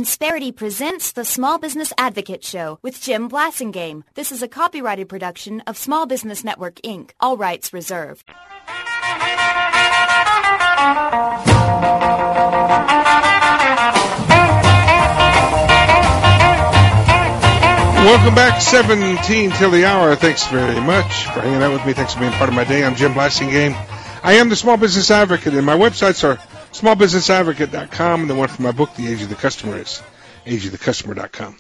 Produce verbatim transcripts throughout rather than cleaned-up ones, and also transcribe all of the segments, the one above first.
Insperity presents the Small Business Advocate Show with Jim Blasingame. This is a copyrighted production of Small Business Network, Incorporated. All rights reserved. Welcome back, seventeen till the hour. Thanks very much for hanging out with me. Thanks for being part of my day. I'm Jim Blasingame. I am the Small Business Advocate, and my websites are small business advocate dot com, and the one for my book, The Age of the Customer, is age of the customer dot com.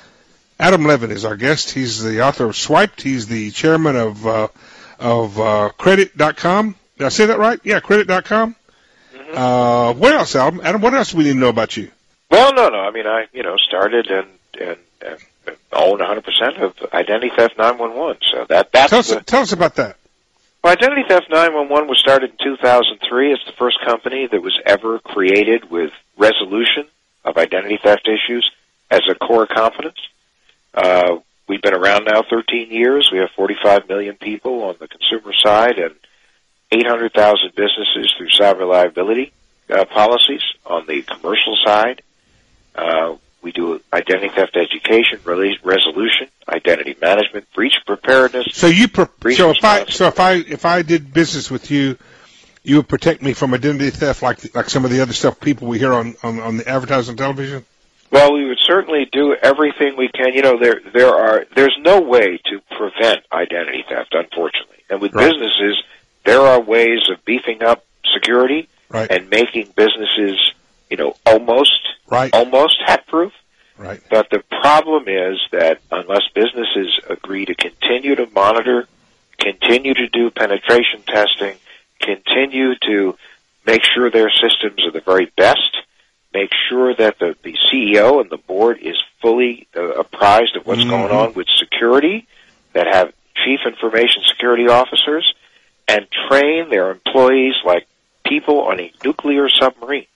Adam Levin is our guest. He's the author of Swiped. He's the chairman of uh, of uh, credit dot com. Did I say that right? Yeah, credit dot com. Mm-hmm. Uh, what else, Adam? Adam, what else do we need to know about you? Well, no, no. I mean, I you know started and and, and own one hundred percent of Identity Theft nine one one. So that that's tell us, the, tell us about that. Well, Identity Theft nine one one was started in two thousand three. It's the first company that was ever created with resolution of identity theft issues as a core competence. Uh, we've been around now thirteen years. We have forty-five million people on the consumer side and eight hundred thousand businesses through cyber liability uh, policies on the commercial side. Uh, we do identity theft education, release, resolution, identity management, breach preparedness. So you, pre- breach so if I, so if I, if I did business with you, you would protect me from identity theft, like like some of the other stuff people we hear on on, on the advertising television. Well, we would certainly do everything we can. You know, there there are there's no way to prevent identity theft, unfortunately. And with right. businesses, there are ways of beefing up security right. and making businesses, you know, almost right. almost hack-proof. Right. But the problem is that unless businesses agree to continue to monitor, continue to do penetration testing, continue to make sure their systems are the very best, make sure that the, the C E O and the board is fully uh, apprised of what's mm-hmm. going on with security, that have chief information security officers, and train their employees like people on a nuclear submarine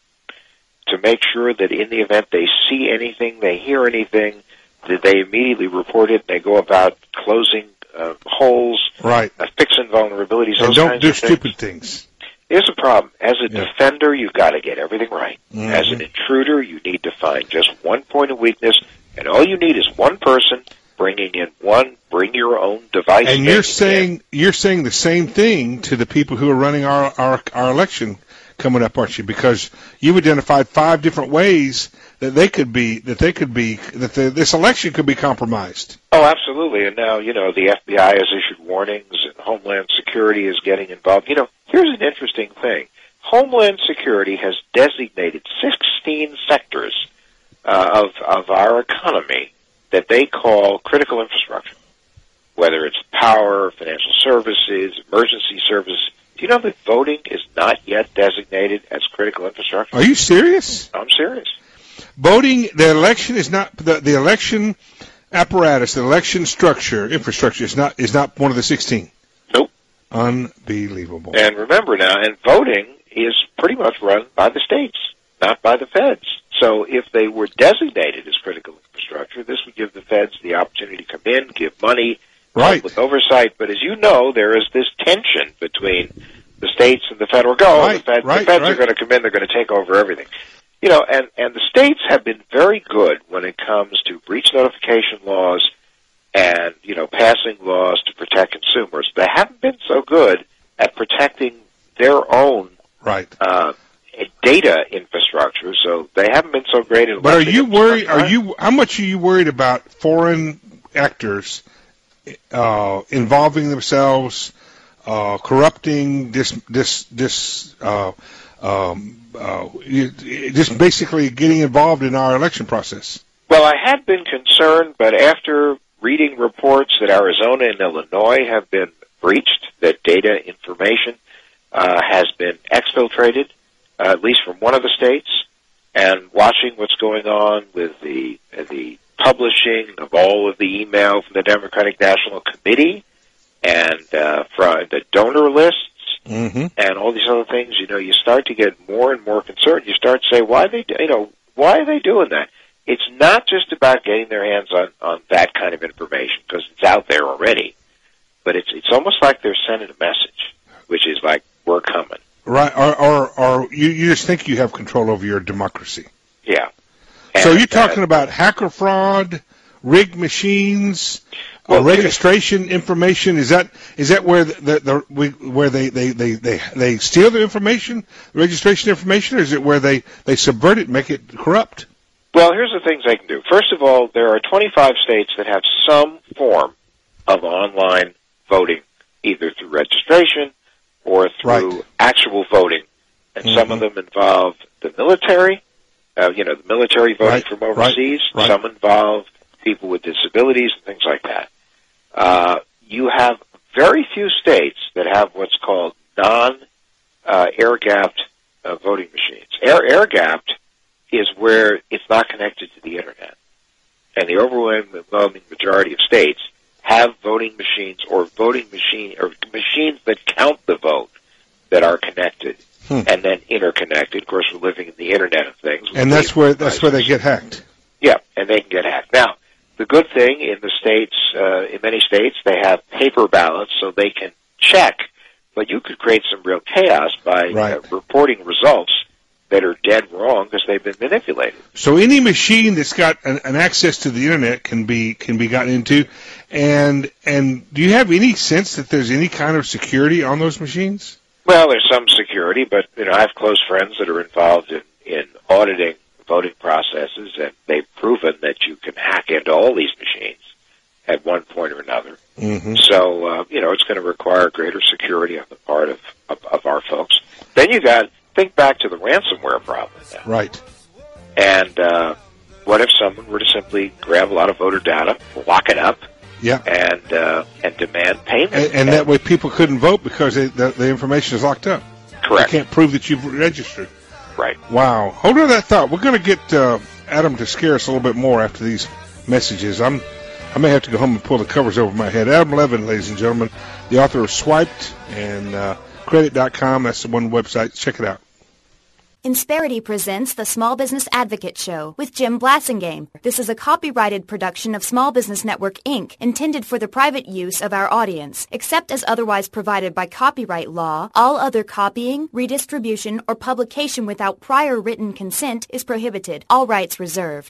to make sure that in the event they see anything, they hear anything, that they immediately report it, and they go about closing uh, holes, right. uh, fixing vulnerabilities, and those don't kinds do of stupid things. things. Here's the problem. As a yeah. defender, you've got to get everything right. Mm-hmm. As an intruder, you need to find just one point of weakness, and all you need is one person bringing in one bring your own device. And you're saying in. you're saying the same thing to the people who are running our, our, our election coming up, aren't you? Because you've identified five different ways that they could be that they could be that the, this election could be compromised. Oh, absolutely. And now, you know, the F B I has issued warnings, and Homeland Security is getting involved. You know, here's an interesting thing: Homeland Security has designated sixteen sectors uh, of of our economy that they call critical infrastructure, whether it's power, financial services, emergency services. Do you know that voting is not yet designated as critical infrastructure? Are you serious? I'm serious. Voting, the election is not the, the election apparatus, the election structure, infrastructure is not is not one of the sixteen. Nope. Unbelievable. And remember now, and voting is pretty much run by the states, not by the feds. So if they were designated as critical infrastructure, this would give the feds the opportunity to come in, give money, right. with oversight. But as you know, there is this tension between the states and the federal government. Right, the, fed, right, the feds right. are going to come in, they're going to take over everything. You know, and, and the states have been very good when it comes to breach notification laws and, you know, passing laws to protect consumers. They haven't been so good at protecting their own right. uh, data infrastructure, so they haven't been so great at. But are you worried? Are you? How much are you worried about foreign actors uh, involving themselves, uh, corrupting this this this, uh, um, uh, just basically getting involved in our election process? Well, I had been concerned, but after reading reports that Arizona and Illinois have been breached, that data information uh, has been exfiltrated, uh, at least from one of the states, and watching what's going on with the uh, the publishing of all of the email from the Democratic National Committee and uh, from the donor lists mm-hmm. and all these other things, you know, you start to get more and more concerned. You start to say, why are they, you know, why are they doing that? It's not just about getting their hands on, on that kind of information, because it's out there already, but it's it's almost like they're sending a message, which is like, we're coming. Right, or, or, or you, you just think you have control over your democracy. Yeah. So you're talking about hacker fraud, rigged machines, well, uh, registration information. Is that is that where the, the, the we, where they, they, they, they, they steal the information, the registration information, or is it where they, they subvert it and make it corrupt? Well, here's the things they can do. First of all, there are twenty-five states that have some form of online voting, either through registration or through right. actual voting. And mm-hmm. some of them involve the military, uh, you know, the military voting right. from overseas. Right. Right. Some involve people with disabilities and things like that. Uh, you have very few states that have what's called non-air-gapped uh, uh, voting machines. Air, air-gapped is where it's not connected to the Internet. And the overwhelming majority of states have voting machines or voting machine or machines that count the vote that are connected hmm. and then interconnected. Of course, we're living in the Internet of Things. And that's where that's where they get hacked. Yeah, and they can get hacked. Now, the good thing in the states, uh, in many states, they have paper ballots so they can check, but you could create some real chaos by right. uh, reporting results that are dead wrong because they've been manipulated. So any machine that's got an, an access to the Internet can be can be gotten into, and and do you have any sense that there's any kind of security on those machines? Well, there's some security, but you know I have close friends that are involved in, in auditing voting processes, and they've proven that you can hack into all these machines at one point or another. Mm-hmm. So uh, you know it's going to require greater security on the part of, of, of our folks. Then you got think back to the ransomware problem now. Right. And uh, what if someone were to simply grab a lot of voter data, lock it up, yeah. and uh, and demand payment? And, and that way people couldn't vote because they, the, the information is locked up. Correct. They can't prove that you've registered. Right. Wow. Hold on to that thought. We're going to get uh, Adam to scare us a little bit more after these messages. I'm, I may have to go home and pull the covers over my head. Adam Levin, ladies and gentlemen, the author of Swiped and uh, credit dot com. That's the one website. Check it out. Insperity presents the Small Business Advocate Show with Jim Blasingame. This is a copyrighted production of Small Business Network, Incorporated, intended for the private use of our audience. Except as otherwise provided by copyright law, all other copying, redistribution, or publication without prior written consent is prohibited. All rights reserved.